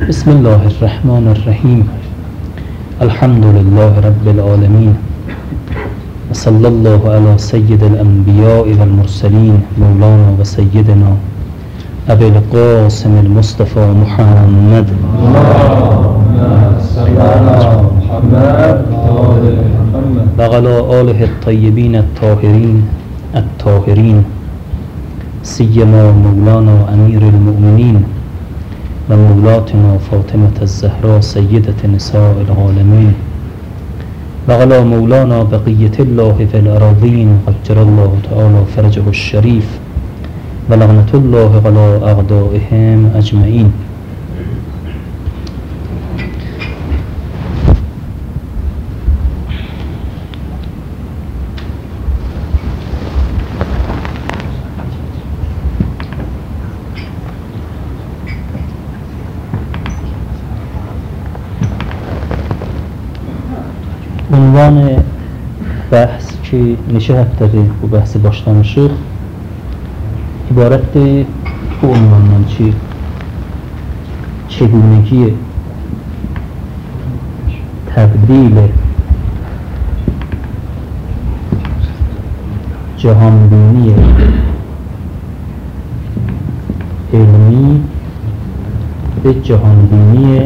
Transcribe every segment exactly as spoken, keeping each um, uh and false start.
بسم الله الرحمن الرحیم. الحمد لله رب العالمین و صلی الله علی سید الانبیاء والمرسلین مولانا و سیدنا ابی القاسم المصطفى محمد و علی آله الطیبین الطاهرین الطاهرین سیما مولانا امیر المؤمنین و مولاتنا فاطمة الزهراء سیدة نساء العالمین و علی مولانا بقیة الله فی الأراضین عجل الله تعالی فرجه الشریف و لعنة الله علی اعدائهم اجمعین. عنوان بحث ki neçə həftədir bu bəhsi başlamışıq, ibarətdir bu ünvandan ki, çegunəgi təbdil cahanbini ilmi ve cahanbini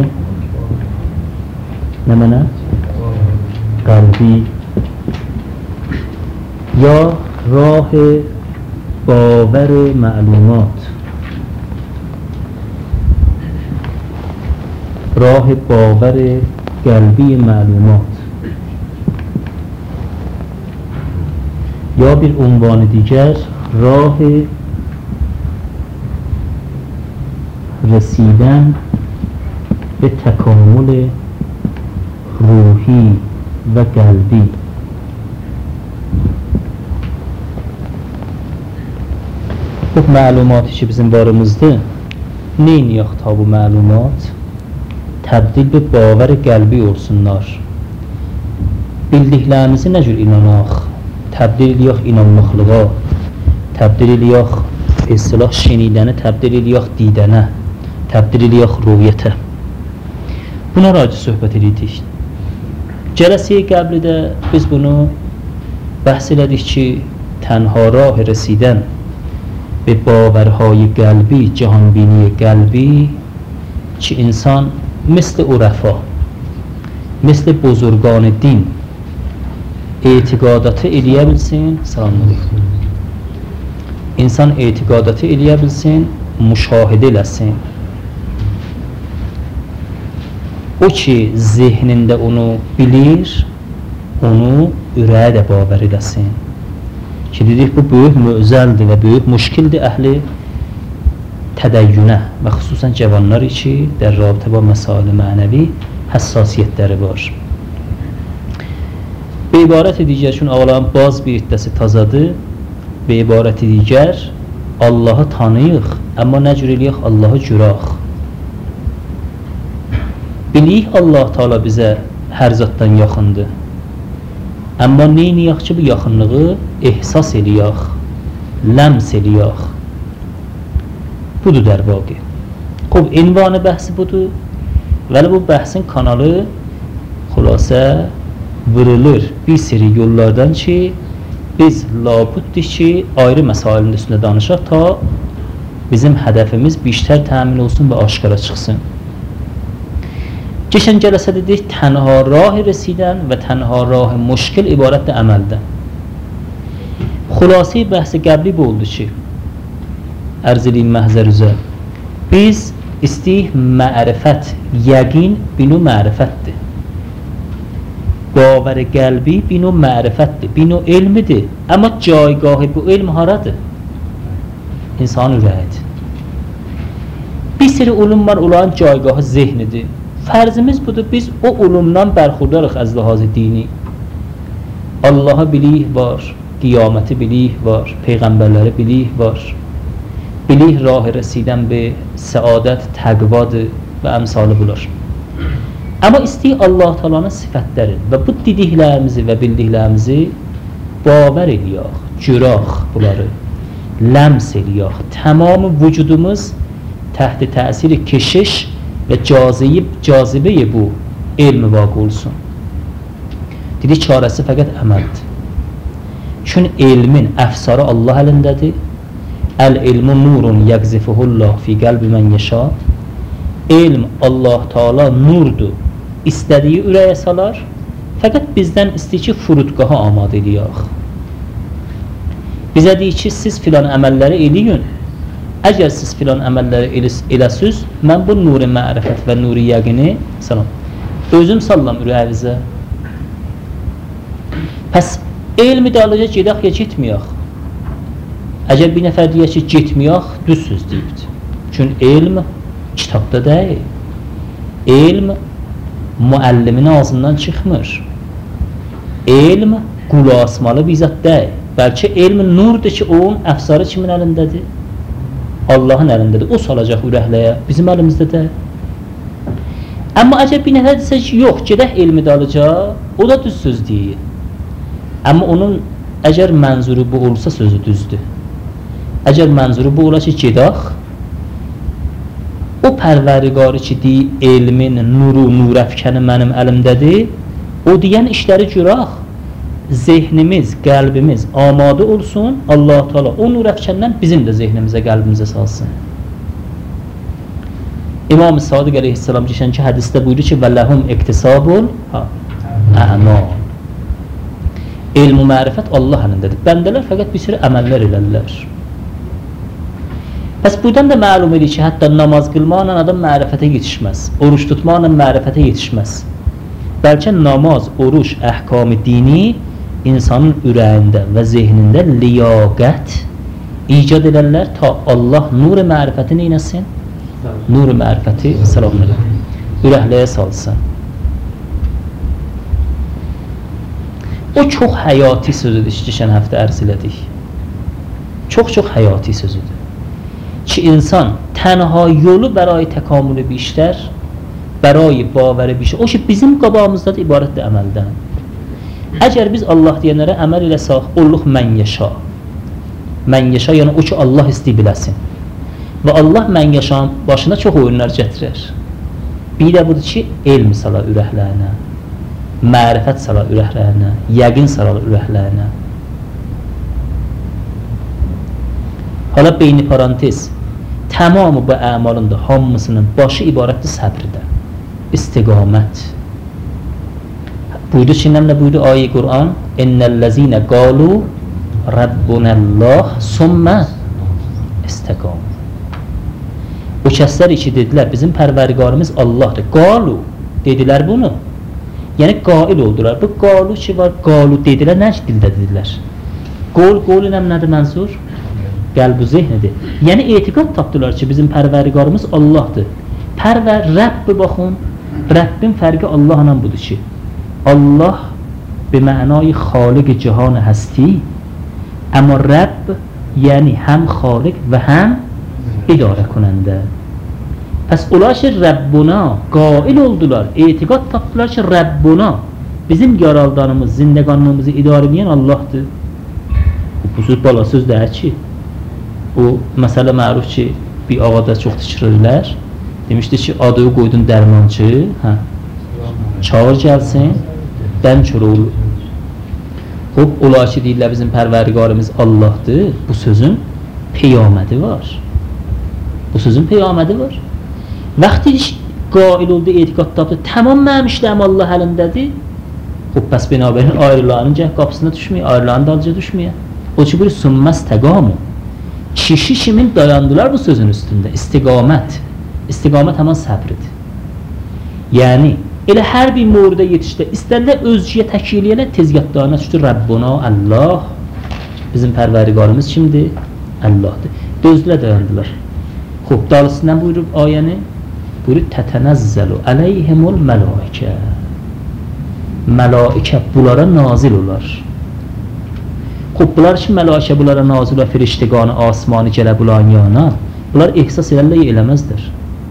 nə mənə? قلبی یا راه باور معلومات، راه باور قلبی معلومات، یا bir عنوان دیگر راه رسیدن به تکامل روحی و قلبی. Bu məlumatı ki bizim barımızdır, neyniyək ta bu məlumat? Təbdil bir bavar qəlbi olsunlar. Bildiklərimizi nə cür inanaq? Təbdil eləyək inanmaqlığa, təbdil eləyək istilah şenidəni, təbdil eləyək didənə, təbdil eləyək ruhiyyətə. Buna racı söhbət edirik. Cələsəyə qəblidə biz bunu bəhs elədik ki, tənha rah rəsidən به باورهای قلبی، جهانبینی قلبی که انسان مثل عرفا، مثل بزرگان دین اعتقادات eləyə bilsin. Salam aleyküm. İnsan e'tiqadatı eləyə bilsin, müşahidə eləsin. O ki zihnində onu bilir, onu ürəyə də bavar eləsin. Ki dedik bu böyük müzəldir və böyük müşkildir əhli tədəyyünə və xüsusən cavanlar ki در رابطه با مسائل mənəvi həssasiyyətləri var. به عبارت دیگر چون ağaların baz bir iddəsi tazadır, به عبارت دیگر Allah'ı tanıyıq, amma nə cür eləyək Allah'ı cüraq. Biliyik Allah Teala bizə hər zatdan yaxındır. Amma neyniyək ki bu yaxınlığı ehsas eləyək, ləms eləyək. Budur در واقع. خب عنوان bəhsi budur. Vəli bu bəhsin kanalı xülasə vurulur bir seri yollardan ki biz labuddir ki ayrı məsailin üstündə danışaq ta bizim hədəfimiz biştər təmin olsun və aşkara çıxsın. Geçen cələsə dedik tənha rah rəsidən və tənha rah müşkil ibarətdir əməldən. Xülasə bəhsi qəbli bu oldu ki ərz edeyim məhzər üzə biz istəyik mərifət, yəqin binu mərifətdir. باور قلبی بینو معرفت بینو علم ده اما جایگاه bu علم haradır? İnsan ürəyidir. Bir seri ulum var, onların caygahı zehnidir. Fərzimiz budur, biz o ulumdan bərxurdarıq az lihazı dini. Allah'ı bilik var, qiyaməti bilik var, peyğəmbərləri bilik var. Bilik rah rəsidən be səadət, təqvadır və əmsalı bular. Amma istəyik Allah Teala'nın sifətləri və bu dediklərimizi və bildiklərimizi bavar eləyək, cüraq bunları, ləms eləyək. Tamamı vücudumuz təhti təsiri keşiş və cazibə, cazibəyə bu elmi vaqe olsun. Dedi, çarəsi fəqət əməldir. Çünki elmin əfsarı Allah əlindədir. Əl-ilmu nurun yəqzifuhullah fi qəlbi mən yeşa. Elm Allah Taala nurdur, istədiyi ürəyə salar. Fəqət bizdən istəyir ki, furudqaha amadə eləyək. Bizə deyir ki, siz filan əməlləri eləyin. Əgər siz filan əməlləri eləsiz, mən bu nuri mərifət və nuri yəqini salam, özüm sallam ürəyinizə. Pəs elmi dalıca gedək ya getməyək. Əgər bir nəfər deyək ki, getməyək, düz söz deyibdir. Çünki elm kitabda deyil. Elm müəllimin ağzından çıxmır. Elm qulu asmalı bir zat deyil. Bəlkə elm nurdur ki, onun əfsarı kimin əlindədir? Allahın əlindədir. O salacaq ürəkləyə, bizim əlimizdə deyil. Amma əgər bir nəfər desə ki, yox, gedək elmi dalıca, o da düz söz deyir. Amma onun əgər mənzuru bu olsa sözü düzdür. Əgər mənzuru bu ola ki, gedək, o pərvərdigarı ki, deyir, elmin, nuru, nurəfkəni mənim əlimdədir, o deyən işləri görək, zehnimiz, qəlbimiz amadə olsun, Allah Teala o nurəfkəndən bizim də zehnimizə, qəlbimizə salsın. İmam-ı Sadiq əleyhissalam keçən ki, hədisdə buyurdu ki, vəlləhum iktisabul əmal. Elm-i mərifət Allah əlindədir. Bəndələr fəqət bir sürü əməllər elərlər. Bəs buradan da məlum edir ki, hətta namaz qılmaqla adam mərifətə yetişməz, oruç tutmaqla mərifətə yetişməz. Bəlkə namaz, oruç, əhkam-ı dini insanın ürəyində və zehnində liyaqət icad edərlər ta Allah nur-i mərifəti neynəsin? Nur-i mərifəti salamları ürəkləyə salsın. O çox həyati sözüdür ki, geçən həftə ərz elədik. Çox-çox həyati sözüdür. Ki, insan tənha yolu bəray təkamülü bir işlər, bəray bavəri bir işlər, o ki, bizim qabağımızda da ibarətdir əməldən. Əgər biz Allah deyənlərə əməl eləsək, olluq mən yaşa. Mən yaşa, yəni o ki, Allah istəyib biləsin. Və Allah mən yaşam başına çox oyunlar gətirir. Bir də budur ki, elm sala ürəklərinə, mərifət sala ürəklərinə, yəqin sala ürəklərinə. Hala beyni parantez, tamamı bu əmalın da hamısının başı ibarətdir səbirdən, istiqamət. Buydu ki, nəmlə buydu ayə-i Qur'an, innəl-ləzinə qalu Rabbunəllah sümmə istəqam. O kəslər iki dedilər, bizim pərvərdigarımız Allahdır. Qalu, dedilər bunu. Yəni, qail oldular. Bu qalu ki var, qalu dedilər, nə ki dildə dedilər? Qol, qol nəm nədir mənzur? Qəlb-ü zehnidir. Yəni, etiqad tapdılar ki, bizim pərvərdigarımız Allahdır. Pərvər, Rəbbi baxın, Rəbbin fərqi Allahla budur ki, Allah به معنای خالق جهان هستی، اما رب یعنی هم خالق و هم اداره کننده. پس اولش ربنا قائل oldular, etiqad tapdılar ki Rabbuna bizim yaradanımız, zindeganlığımızı idare edən Allah'dır. Bu söz bala söz deyil ki, o məsələ məruf ki bir ağada çox tikirlər. Demişdi ki adı qoydun dərmancı, hə. Çağır gəlsin, dən çörə olur. Hop, ola ki deyirlər bizim pərvərdigarımız Allah'dır. Bu sözün peyamədi var. Bu sözün peyamədi var. Vaxtı qail oldu, etiqad tapdı, tamam mənim işlərim Allah əlindədir. Hop, bəs binabərin ayrılarının gəh qapısına düşmüyor, ayrılarının dalca düşmüyor. O ki, bir sünməz təqamı. Kişi kimin dayandılar bu sözün üstündə? İstiqamət. İstiqamət həman səbridir. Yəni, elə hər bir mövridə yetişdə, istərlər özcüyə təkil eləyənə tezgahlarına düşdü Rabbuna, Allah. Bizim pərvərdigarımız kimdir? Allah'dır. Dözdülə dayandılar. Hop, dalısından buyurub ayəni, buyurub tətənəzzəlu əleyhimul mələikə. Mələikə bunlara nazil olar. Hop, bunlar ki mələikə bunlara nazil olar, firiştiqanı, asmanı gələ bulan yana, bunlar ehsas elələr, eləməzdir.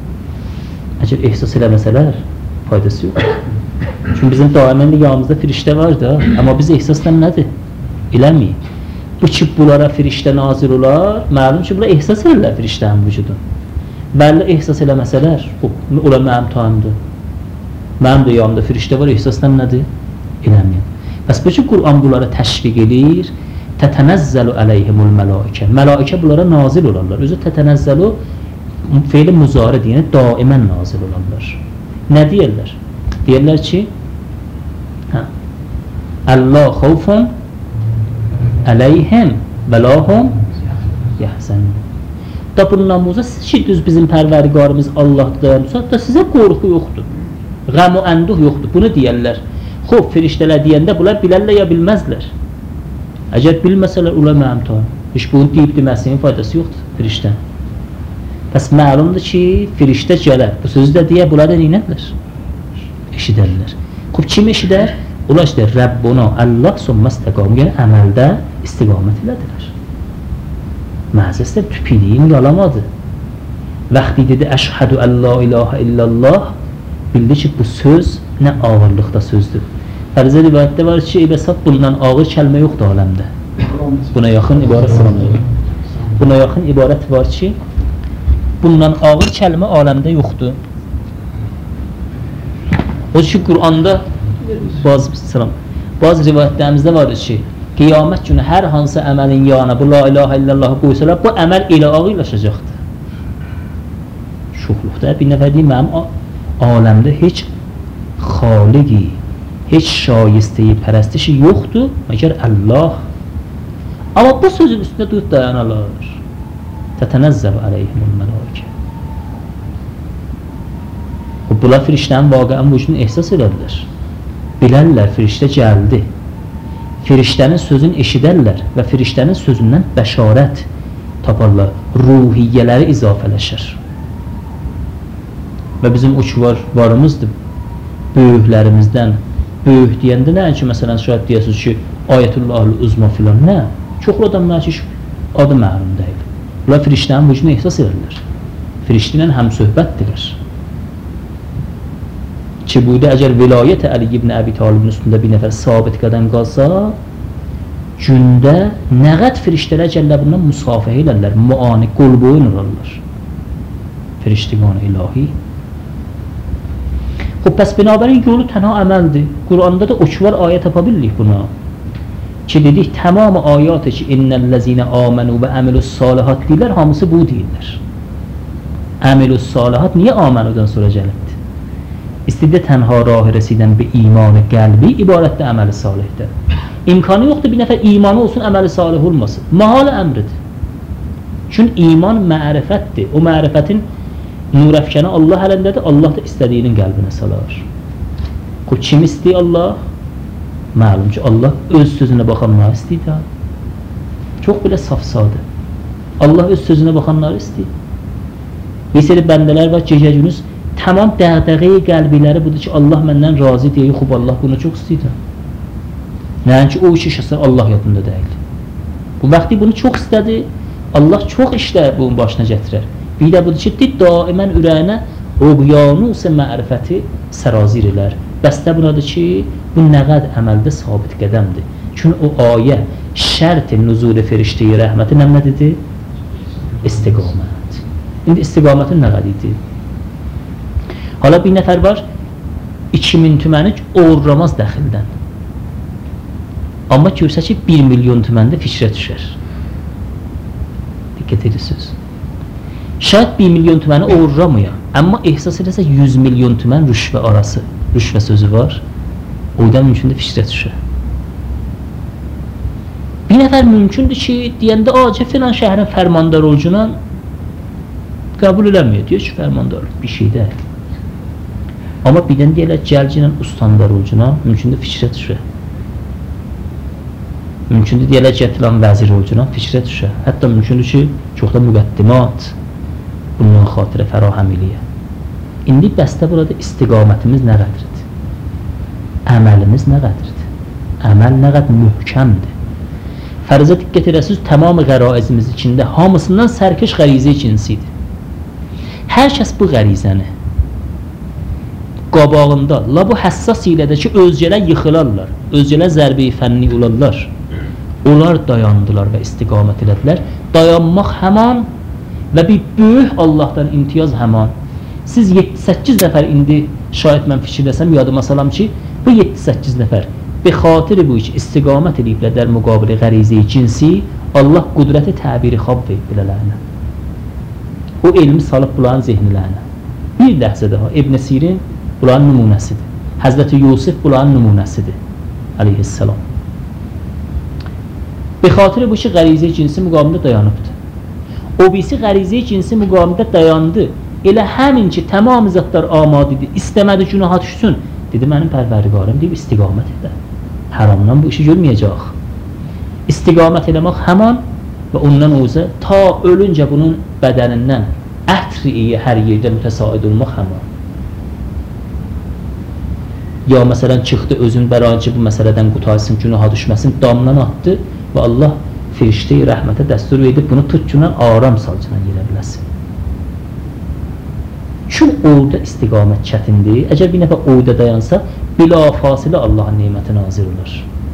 Əgər ehsas eləməsələr, faydası yox. Çünki bizim daimən yanımızda firiştə var da, amma biz ehsasla nədir? Eləməyik. Bu ki, bunlara firiştə nazil olar, məlum ki, bunlar ehsas edirlər firiştənin vücudun. Bəli, ehsas eləməsələr, ola mənim tayımdır. Mənim də yanımda firiştə var, ehsasdan nədir? Eləməyəm. Bəs bu ki, Qur'an bunlara təşviq edir, tətənəzzəlu əleyhimul mələikə. Mələikə bunlara nazil olarlar. Özü tətənəzzəlu feili muzari deyəni daimən nazil olarlar. Nə deyirlər? Deyirlər ki, hə, Allah xavfun əleyhim və lahum yəhzənun. Da bundan buza siz ki, düz bizim pərvərdigarımız Allah'dır dayanırsa, da sizə qorxu yoxdur. Qəm o ənduh yoxdur. Bunu deyərlər. Xob, firiştələr deyəndə bunlar bilərlər ya bilməzlər. Əgər bilməsələr, ula mənim tayım. Heç bunu deyib deməsinin faydası yoxdur firiştə. Bəs məlumdur ki, firiştə gələr. Bu sözü də deyə, bunlar da neynədlər? Eşidərlər. Xob, kim eşidər? Ula işte Rəbbuna, Allah sonmaz təqamı, yəni əməldə istiqamət elədilər. Məhzəsdə tüpiliyim yalamadı. Vaxtı dedi, əşhədü ən la ilahə illallah, bildi ki, bu söz nə ağırlıqda sözdür. Fərizə rivayətdə var ki, bəsat bundan ağır kəlmə yoxdur aləmdə. Buna yaxın ibarət sıramayır. Buna yaxın ibarət var ki, bundan ağır kəlmə aləmdə yoxdur. O ki, Qur'anda bazı, bazı rivayətlərimizdə var ki, qiyamət günü hər hansı əməlin yanına bu la ilahə illallahı qoysalar, bu əməl elə ağırlaşacaqdır. Şuxluqda bir nəfər deyim, mənim aləmdə heç xaliqi, heç şayistəyi pərəstişi yoxdur, məgər Allah. Amma bu sözün üstündə duyub dayanarlar. Tətənəzzəv əleyhimul mələikə. Bunlar firişlərin vaqəən bu üçün ehsas edərlər. Bilərlər, firiştə gəldi. Firiştənin sözünü eşidərlər və firiştənin sözündən bəşarət taparlar. Ruhiyyələri izafələşər. Və bizim o ki var, varımızdır. Böyüklərimizdən. Böyük deyəndə nə ki, məsələn, şahid deyəsiniz ki, ayətullahul uzma filan, nə? Çoxlu adamlar ki, adı məlum deyil. Bunlar firiştənin bu üçün ehsas edirlər. Firiştə ilə həm söhbətdirlər. Ki, buydu, əgər vilayət Əli ibn Əbi Talibin üstündə bir nəfər sabit qədəm qalsa, gündə nəqət firiştələr gəllər bundan müsafəhə elərlər, muani, qol boyun olarlar. Firiştiqan-ı ilahi. Xub, bəs binabərin yolu tənha əməldir. Qur'anda da o ki var ayə tapa bildik buna. Ki, dedik, tamamı ayatı ki, innəl-ləzinə amənu və əmilus salihat deyirlər, hamısı bu deyirlər. Əmilus salihat niyə amənudan sonra gəlibdir? İstidə tənha rahı rəsidən bir imanı qəlbi, ibarətdə əməli salihdir. İmkanı yoxdur, bir nəfər imanı olsun, əməli salih olmasın. Mahalı əmridir. Çünki iman mərifətdir. O mərifətin nurəfkəni Allah əlindədir, Allah da istədiyinin qəlbinə salar. O kim istəyir Allah? Məlum ki, Allah öz sözünə baxanları istəyir. Çox belə safsadır. Allah öz sözünə baxanları istəyir. Bir seri bəndələr var, gecə günüz tamam dəğdəğəyi qəlbiləri budur ki, Allah məndən razı deyir, xub Allah bunu çox istəyir. Nəyin ki, o iş işəsə Allah yadında deyil. Bu vaxtı bunu çox istədi, Allah çox işlər bunun başına gətirər. Bir də budur ki, daimən ürəyinə oğyanus-ı mərifəti sərazir elər. Bəstə bunadır ki, bu nəqəd əməldə sabit qədəmdir. Çünki o ayə şərt-i nuzul-i firiştəyi rəhməti nə nədir? İstiqamət. İndi istiqamətin nəqədidir? Hala bir nəfər var, iki min tüməni oğurlamaz dəxildən. Amma görsə ki, bir milyon tüməndə fikrə düşər. Diqqət edirsiniz. Şayət bir milyon tüməni oğurlamaya, amma ehsas edəsə yüz milyon tümən rüşvə arası, rüşvə sözü var, oydan mümkündür fikrə düşər. Bir nəfər mümkündür ki, deyəndə, acə filan şəhərin fərmandar olcuna qəbul eləməyir, deyir ki, fərmandar bir şey deyil. Amma birdən deyirlər, gəlcinən ustandar olcuna, mümkündür fikrə düşər. Mümkündür deyirlər, gətirilən vəzir olcuna, fikrə düşər. Hətta mümkündür ki, çox da müqəddimat bundan xatirə fərahəm eləyə. İndi bəstə burada istiqamətimiz nə qədridir? Əməlimiz nə qədridir? Əməl nə qəd mühkəmdir. Fərizə diqqət edəsiniz, tamamı qəraizimiz içində, hamısından sərkeş qərizə ikincisidir. Hər kəs bu qərizəni qabağında, la bu həssas ilədə ki, özgələr yıxılarlar, özgələr zərbi-i fənni olarlar. Onlar dayandılar və istiqamət elədilər. Dayanmaq həman və bir böyük Allahdan imtiyaz həman. Siz yeddi səkkiz nəfər indi şayət mən fikirləsəm, yadıma salam ki, bu yeddi səkkiz nəfər به خاطر bu iş istiqamət ediblər در مقابل غریزه cinsi, Allah qudrəti təbiri xab verib bilələrlə. O elmi salıb bunların zehnilərinə. Bir ləhzə daha İbn Sirin bunların nümunəsidir. Həzrəti Yusuf bunların nümunəsidir. Aleyhisselam. به خاطر bu işi غریزه cinsi müqamında dayanıbdır. O birisi غریزه cinsi müqamında dayandı. Elə həmin ki, tamam zatlar amadidir, istəmədi günaha düşsün. Dedi, mənim pərverdigarım deyib, istiqamət edə. Haramdan bu işi görməyəcək. İstiqamət eləmək həman və ondan özə ta ölüncə bunun bədənindən ətri hər yerdə mütəsaid olmaq həman. Ya məsələn çıxdı özün bərancı bu məsələdən qutaysın, günaha düşməsin, damdan atdı və Allah firiştəyi rəhmətə dəstur edib bunu tutcunan aram salcına yerə biləsin. Kim orada istiqamət çətindir, əgər bir nəfər orada dayansa, bilafasilə Allahın neməti nazir olur.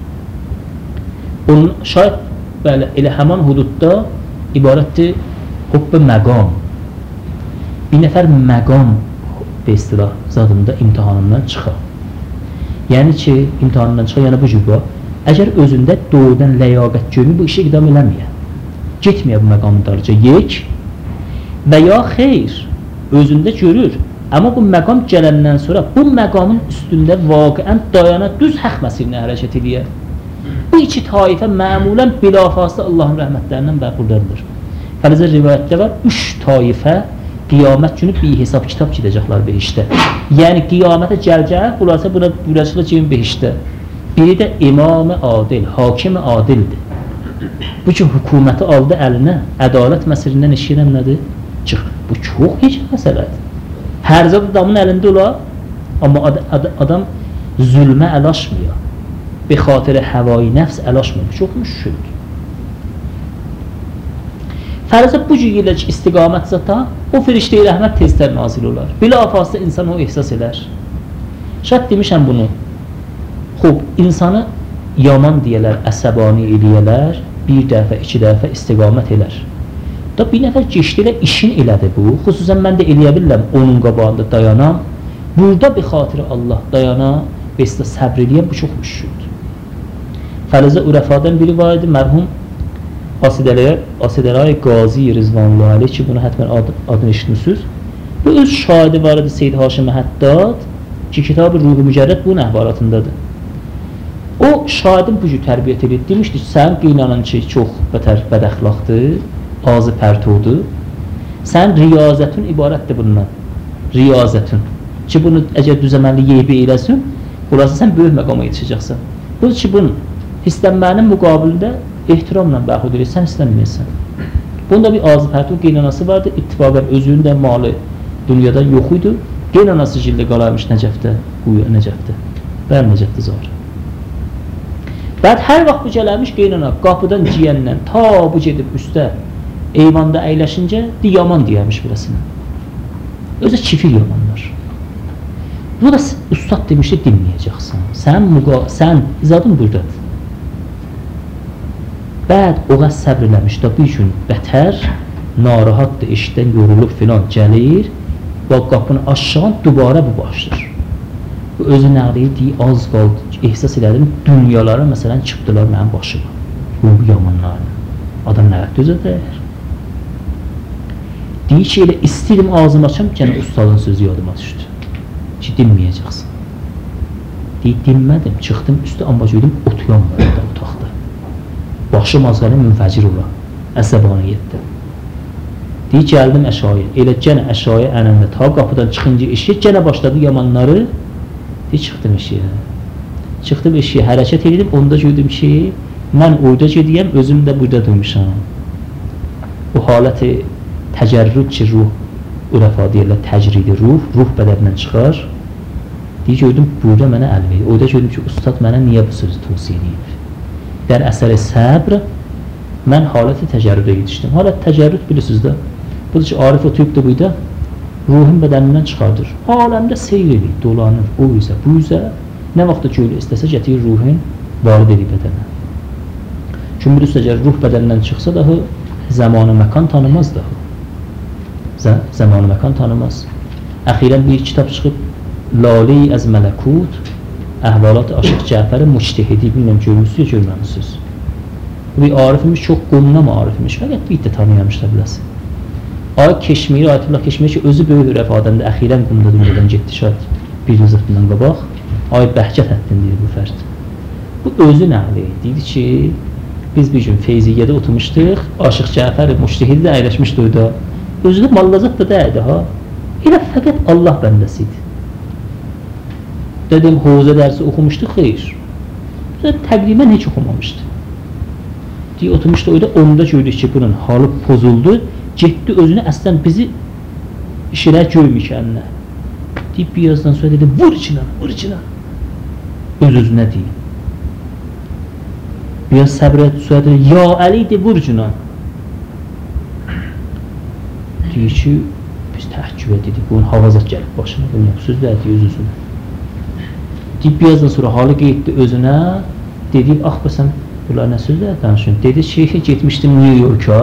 Onun şayət bəli, elə həman hududda ibarətdir hubbi məqam. Bir nəfər məqam bir istilah zadında imtihanından çıxar. Yəni ki, imtihanından çıxar, yəni bu cübba, əgər özündə doğrudan ləyaqət görmür, bu işi iqdam eləməyə. Getməyə bu məqamdarca yek və ya xeyr, özündə görür. Amma bu məqam gələndən sonra bu məqamın üstündə vaqiən dayana düz haqq məsirinə hərəkət edir. Bu iki taifə məmulən bilafaslı Allahın rəhmətlərindən bəxurdardır. Fərizə rivayətdə var, üç taifə qiyamət günü bir hesab kitab gedəcəklər behişdə. Yəni qiyamətə gəlcək, bunlarsa buna bürəcəklər kimi behişdə. Biri də imam-ı adil, hakim-i adildir. Bu ki, hökuməti aldı əlinə, ədalət məsirindən işləyən nədir? Çıx, bu çox heç məsələdir. Hər zat adamın əlində olar, amma ad ad adam zülmə əlaşmıyor. Bir xatirə həvai nəfs əlaşmıyor. Çox müşküldür. Fərzə bu cür ilə ki, istiqamət zata, o firiştəyi rəhmət teztər nazil olar. Bilafaslı insan o ehsas edər. Şərt demişəm bunu. Xob, insanı yaman deyələr, əsəbani eləyələr, bir dəfə, iki dəfə istiqamət elər. Da bir nəfər geçdi ilə işin elədi bu. Xüsusən mən də eləyə bilirəm, onun qabağında dayanam. Burada bir xatirə Allah dayana və istə səbr eləyəm, bu çox müşküldür. Fərizə Ürəfadan biri var idi, mərhum Asidələ Qazi Rizvanullah Aleyh ki, bunu hətmən ad, adını eşitmişsiniz. Bu öz şahidi var idi Seyyid Haşim Həddad ki, kitab-ı Ruh-u Mücərrəd bunun əhvalatındadır. O şahidin bu cür tərbiyyət edir. Demişdir ki, sən qeynanan ki, çox bətər bədəxlaqdır, ağzı pərtudur. Sən riyazətün ibarətdir bundan. Riyazətün. Ki, bunu əgər düzəmənli yeybi eləsin, burası sən böyük məqama yetişəcəksən. Bu ki, bunun istənmənin müqabilində ehtiramla bəxud edir, sən istənməyəsən. Bunda bir ağzı pərtuq qeynanası vardı, ittifaqən özünün də malı dünyadan yox idi. Qeynanası jildə qalarmış Nəcəfdə, Quya Nəcəfdə. Bər Nəcəfdə zor. Bəd hər vaxt bu gələrmiş qeynana qapıdan ciyəndən ta bu gedib üstə eyvanda əyləşincə di yaman deyərmiş birəsinə. Özə kifir yamanlar. Bu da ustad demişdi, dinməyəcəksən. Sən, sən izadın buradadır. Bəd o qəz səbr eləmiş da bir gün bətər, narahatdır, işdən yorulub filan gəlir və qapını aşağın dubara bu başlayır. Bu özü nəqliyi deyi az qaldı, ehsas elədim, dünyalara məsələn çıxdılar mənim başıma. Bu yamanlarına. Adam nəqət dözə dəyər. Deyir ki, elə istəyirəm ağzımı açam, gənə ustadın sözü yadıma düşdü. Ki, dinməyəcəksin. Deyir, dinmədim, çıxdım üstə, amma gördüm, otuyanmır da otaqda. Başım azqalı münfəcir ola, əsəbaniyyətdə. Deyir, gəldim əşaya, elə gənə əşaya ənəndə, ta qapıdan çıxınca eşiyə, gənə başladı yamanları. Deyir, çıxdım eşiyə. Çıxdım eşiyə, hərəkət edirdim, onda gördüm ki, mən orada gediyəm, özüm də burada durmuşam. Bu haləti təcərrüd ki, ruh, ürəfa deyirlər, təcridi ruh, ruh bədəndən çıxar. Deyir, gördüm, burada mənə əl verir. Orada gördüm ki, ustad mənə niyə bu sözü tövsiyə edib? Dər əsəri səbr, mən haləti təcərrüdə yetişdim. Halət təcərrüd bilirsiniz də, budur ki, Arif otuyub da buyda, ruhun bədənindən çıxardır. Aləmdə seyr edir, dolanır, o üzə, bu üzə, nə vaxtda ki, öyle istəsə, gətirir ruhun varid edir bədənə. Çünki bilirsiniz, əgər ruh bədənindən çıxsa dahi, zamanı məkan tanımaz dahi. zaman məkan tanımaz. Əxirən bir kitab çıxıb, Lale-i az Mələkut, Əhvalat Aşıq Cəfər Müctəhidi, bilməm görmüsünüz ya görməmişsiniz. Bir arifimiz çox qonunam arifimiz, fəqət bir də tanıyamışlar biləsi. Ay Keşmiri, Ayətullah Keşmiri ki, özü böyük rəf adamda, əxirən qumda dünyadan getdi şahid bir rızıqdan qabaq. Ay Bəhcət həddin deyir bu fərd. Bu özü nəqli deyir ki, biz bir gün Feyziyyədə oturmuşduq, Aşıq Cəfər Müctəhidi də əyləşmişdi orada. Özü də mallazat da dəydi ha. Elə fəqət Allah bəndəsi idi. Dedim, hovza dərsi oxumuşdu, xeyr. Təqribən heç oxumamışdı. Deyir, oturmuşdu orada, onda gördük ki, bunun halı pozuldu, getdi özünü əslən bizi işirə görmük əlinə. Deyib, birazdan sonra dedi, vur içinə, vur içinə. Öz-özünə deyib. Biraz səbr et, sonra dedi, ya Əli de vur içinə. Deyir ki, biz təhküb edik, bunun havazat gəlib başına, bunun yoxsuz verdi öz-özünə. Deyib, birazdan sonra halı qeyddi özünə, dedi, ax, bəsən, bunlar nə sözlər danışın? Dedi, şeyhə getmişdim New York'a.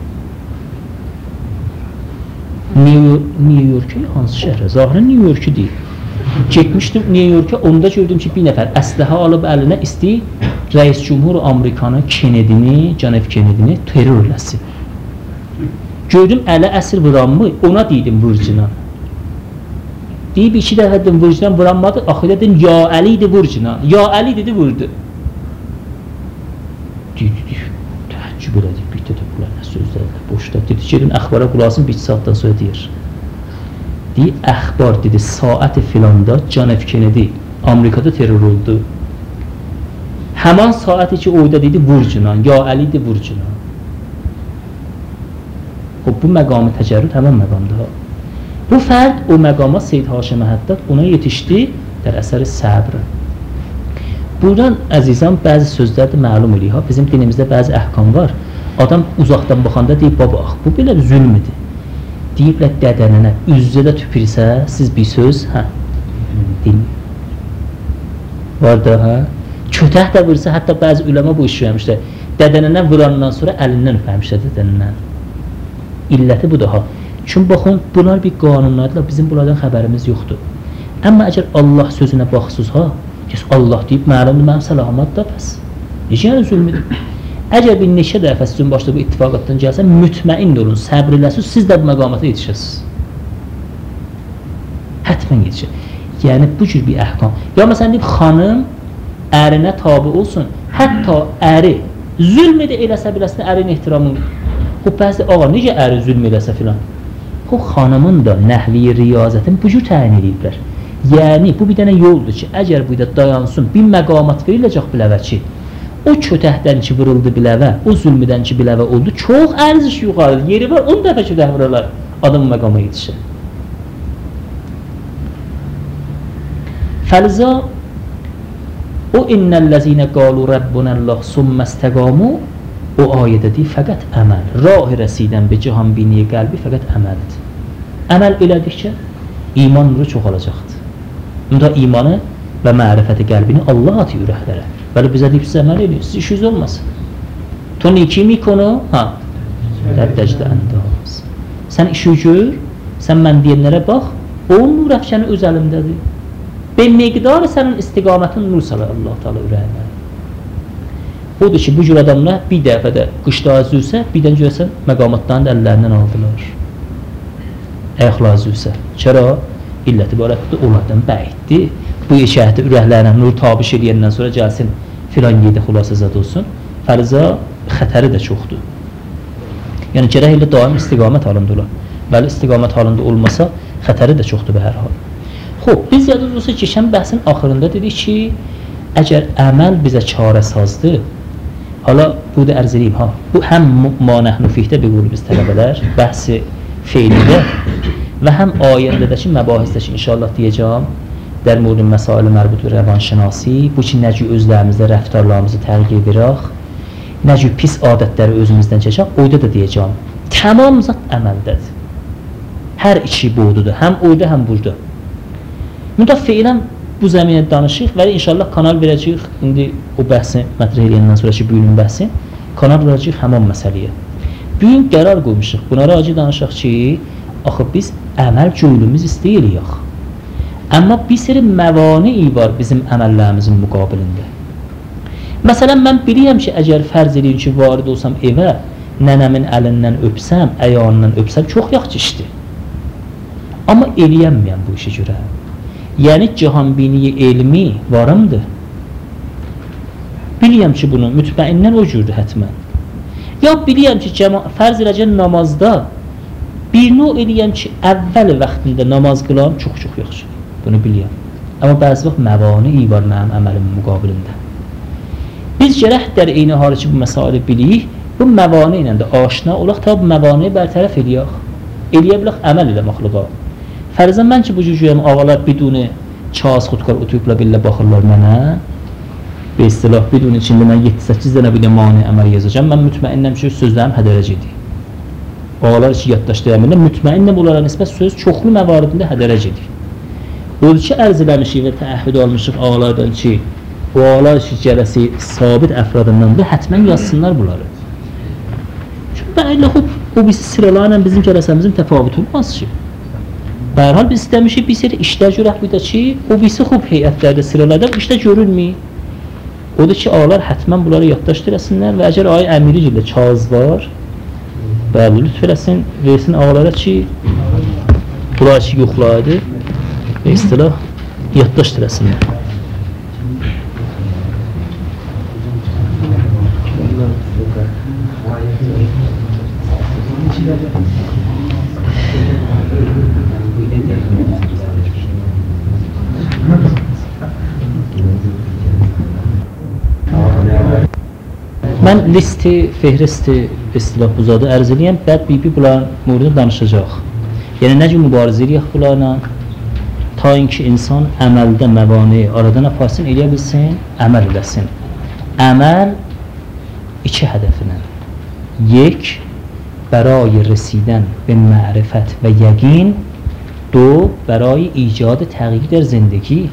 New York'a hansı şəhərə? Zahirən New York'u deyil. Getmişdim New York'a, onda gördüm ki, bir nəfər əsləhə alıb əlinə istəyir, Rəis Cumhur Amerikanı Kennedini, John F. Kennedini terror eləsin. Gördüm, ələ əsir vuranmı? Ona deydim vurcuna. Deyib, iki dəfə dedim vurcunan vuranmadı, axıda dedim, ya Əli idi vurcuna. Ya Əli dedi, vurdu. Deyib, təhcüb elədik, bitdi də bunlar nə sözlərdir, boşda. Dedi, gedin, əxbara qulasın, bir saatdan sonra deyir. Deyib, əxbar dedi, saat-i filanda John F. Kennedy Amerikada terror oldu. Həman saati ki, orada dedi, vurcunan, ya Əli idi vurcunan. Bu məqamı təcərrüd həmən məqamda. Bu fərd o məqama Seyyid Haşim Həddad ona yetişdi der əsəri səbr. Buradan əzizəm bəzi sözlər də məlum eləyir. Bizim dinimizdə bəzi əhkam var. Adam uzaqdan baxanda deyib, baba, ax, bu belə zülmüdür. Deyiblər dədənənə, üz-üzədə tüpürsə, siz bir söz, hə, dinləyin. Var da, hə? Kötək də vursa, hətta bəzi üləmə bu iş vermişlər. Dədənənə vurandan sonra əlindən öpərmişlər dədənənən. İlləti budur ha. Çünki baxın, bunlar bir qanunlardır, bizim bunlardan xəbərimiz yoxdur. Amma əgər Allah sözünə baxsız ha, kes Allah deyib, məlumdur, mənim səlamat da pəs. Necə yəni zülmüdür? Əgər bir neçə dəfə sizin başda bu ittifaqatdan gəlsə, mütməin olun, səbr eləsiniz, siz də bu məqamata yetişəsiniz. Hətmən yetişir. Yəni, bu cür bir əhkam. Ya məsələn deyib, xanım ərinə tabi olsun, hətta əri zülm edə eləsə biləsin, ərin ehtiramını. O, bəzi, ağa, necə əri zülm eləsə filan? O, xanımın da nəhvi riyazətin bu cür təyin ediblər. Yəni, bu bir dənə yoldur ki, əgər bu da dayansın, bir məqamat veriləcək biləvə ki, o kötəkdən ki, vuruldu biləvə, o zülmüdən ki, biləvə oldu, çox ərziş yuxarıdır, yeri var, on dəfə ki, vuralar, adam məqama yetişir. Fəliza, o innəl-ləzinə qalu Rəbbunəllah summəstəqamu, o ayədə deyil, fəqət əməl. Rah-i rəsidən bir cihan biniyə qəlbi fəqət əməldir. Əməl elədikcə, iman nuru çoxalacaqdır. Bunda imanı və mərifəti qəlbini Allah atı ürəklərə. Bəli, bizə deyib, siz əməl edin, siz işiniz olmasın. To nikimi konu, ha, dərdəcdə əndaz. Sən işi gör, sən mən deyənlərə bax, onun nur əfkəni öz əlimdədir. Be miqdarı sənin istiqamətin nur salar Allah Teala ürəyinə. Odur ki, bu cür adamlar bir dəfədə qışda zülsə, birdən görəsən məqamatlarını da əllərindən aldılar. Əyəqla zülsə. Kəra, illəti barətdir, onlardan bəyiddir. Bu işəhətdə ürəklərinə nur tabiş edəndən sonra gəlsin, filan yedə xulasa zad olsun. Fəriza, xətəri də çoxdur. Yəni, gərək ilə daim istiqamət halında olar. Bəli, istiqamət halında olmasa, xətəri də çoxdur bə hər hal. Xob, biz yadımız olsa, keçən bəhsin axırında dedik ki, əgər əməl bizə çarəsizdir, hala, bu da ərz edeyim, ha, bu həm manəhnufihdə bir qulu biz tələbələr, bəhsi feylidə və həm ayəndədəki məbahisdəki inşallah deyəcəm, dər mövdün məsaili mərbut və rəvanşinasi, bu ki, nəcü özlərimizdə rəftarlarımızı tərqib verək, nəcü pis adətləri özümüzdən çəkək, oyda da deyəcəm, tamam zat əməldədir. Hər iki boğdudur, həm oyda, həm burada. Müntəq feylən bu zəminə danışıq və inşallah kanal verəcəyik, indi o bəhsi mətrəh eləyəndən sonra ki, bugünün bəhsi, kanal verəcəyik həman məsələyə. Bugün qərar qoymuşuq, buna racı danışıq ki, Axı biz əməl cüylümüz istəyirik. Amma bir sürü məvani var bizim əməllərimizin müqabilində. Məsələn, mən bilirəm ki, əgər fərz edin ki, varid olsam evə, nənəmin əlindən öpsəm, əyyanından öpsəm, çox yaxşı işdir. Amma eləyəmməyəm bu işi görə. Yəni, cihanbiniyi elmi varımdır. Biliyəm ki, bunu mütməindən o cürdür hətmən. Ya biliyəm ki, fərz edəcək namazda bir növ eləyəm ki, əvvəl vaxtında namaz qılam, çox-çox yaxşı. Bunu biliyəm. Amma bəzi vaxt məvani var mənim əməlimin müqabilində. Biz gərək dər eyni halı ki, bu məsələ bilirik, bu məvani ilə də aşina olaq, ta bu məvani bərtərəf eləyək. Eləyə bilək əməl ilə məxluqa. Fərzən mən ki, bu cücüyəm, ağalar biduni çağız xudkar otuyubla billə baxırlar mənə. Be istilah, biduni içində mən yeddi səkkiz dənə bir mani əməl yazacağım. Mən mütməinnəm ki, sözlərim hədərəcədir. Ağalar ki, yaddaşdırəmində mütməinnəm onlara nisbət söz çoxlu məvaridində hədərəcədir. Odur ki, ərz eləmişik və təəhhüd almışıq ağalardan ki, o ağalar ki, gələsi sabit əfradındandır, hətmən yazsınlar bunları. Çünki bəylə xub, o birisi sıralarla bizim gələsəmizin təfavüt olmaz ki. Bərhal biz istəmişik, bir seri işlər görək bir də ki, o birisi xub heyətlərdə sıralardan işlər görülməyir. Odur ki, ağalar hətmən bunları yaddaşdırəsinlər və əgər ay əmiri ilə çağız var, bəli, lütf eləsin, versin ağalara ki, bunlar ki, yoxlaydı və istilah yaddaşdırəsinlər. Mən listi, fehristi istilah buzadı ərz eləyəm, bəd bir-bir bunların mürdə danışacaq. Yəni, nə cür mübarizə eləyək bunlarla, ta inki insan əməldə məvani aradan aparsın, eləyə bilsin, əməl eləsin. Əməl iki hədəfindən. Yek, برای رسیدن به معرفت و یقین. دو، برای ایجاد تغییر در زندگی.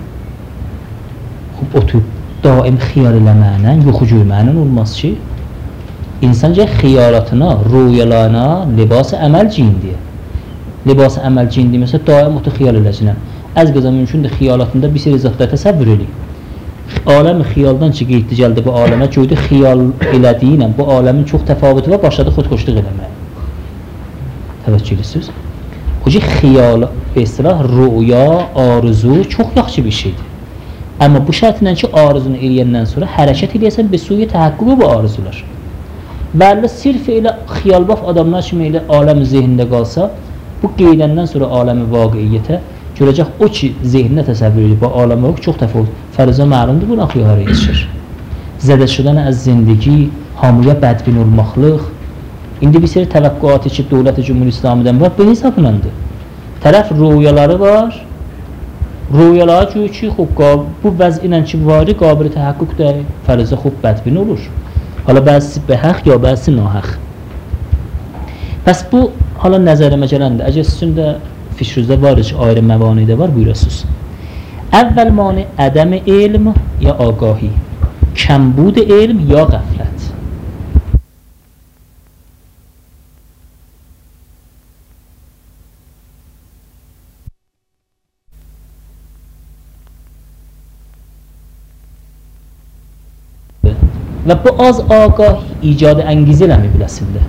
خب o tür daim xiyal eləməklə yoxucu mənin olmaz ki, insan ki, xiyalatına, rüyalarına libas əməl ciyindir. Libas əməl ciyindir, məsələn, daim o tür xiyal eləcəklər. Az qəza mümkündür, xiyalatında bir seri zətlər təsəvvür eləyir. Aləm xiyaldan ki, qeydli gəldi bu aləmə, gördü xiyal elədiyinə bu aləmin çox təfavütü və başladı xudxoşluq eləmək. Təvəkkül edirsiniz. O ki, xiyal, be istilah, rüya, arzu çox yaxşı bir şeydir. Amma bu şərtlə ki, arzunu eləyəndən sonra hərəkət eləyəsən, bir suyu təhəqqübü bu arzular. Bəli, sirf elə xiyalbaf adamlar kimi elə aləm zehində qalsa, bu qeydəndən sonra aləmi vaqiiyyətə görəcək o ki, zehnində təsəvvür edir, bu aləmə çox təfavüt, fərzə məlumdur, buna xiyarə yetişir. Zədə şudan əz zindigi, hamıya bədbin olmaqlıq. İndi bir seri təvəqqüatı ki, dövlət-i Cumhur İslamidən var, bu hesabınandır. Tərəf rüyaları var, rüyaları ki, ki xub, bu vəz ilə ki, vari qabili təhəqqüq də fərzə xub bədbin olur. Hala bəzisi bəhəq, ya bəzisi nahəq. Bəs bu, hala nəzərimə gələndir. Əgər sizin də fikrünüzdə var ki, ayrı məvani də var, buyurasınız. Əvvəl mani ədəm elm ya ağahi, kəmbud elm ya qəflət. Və bu az ağahi icadı əngiz eləmi biləsində.